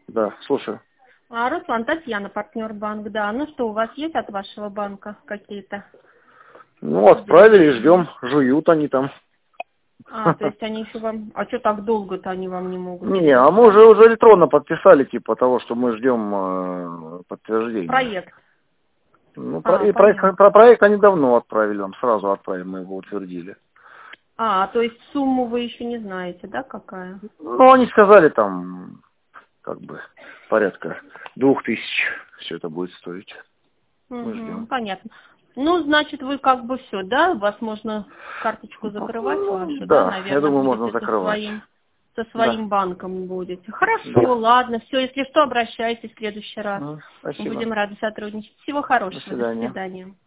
Да, слушаю. Руслан, Татьяна, партнер банк, да. Ну что, у вас есть от вашего банка какие-то? Ну, отправили, ждем, жуют они там. То есть они еще вам... А что так долго-то они вам не могут? Не, а мы уже электронно подписали, типа того, что мы ждем подтверждения. Проект. Ну, Понятно. про проект они давно отправили, нам сразу отправили, мы его утвердили. То есть сумму вы еще не знаете, да, какая? Ну, они сказали там, как бы, порядка 2000 все это будет стоить. Мы ждем. Понятно. Ну, значит, вы как бы все, да? Вас можно карточку закрывать вашу, да? Да, я Наверное, думаю, можно будете закрывать. со Да. своим банком будете. Хорошо, Да. ладно, все, если что, обращайтесь в следующий раз. Спасибо. Будем рады сотрудничать. Всего До хорошего, до свидания. свидания.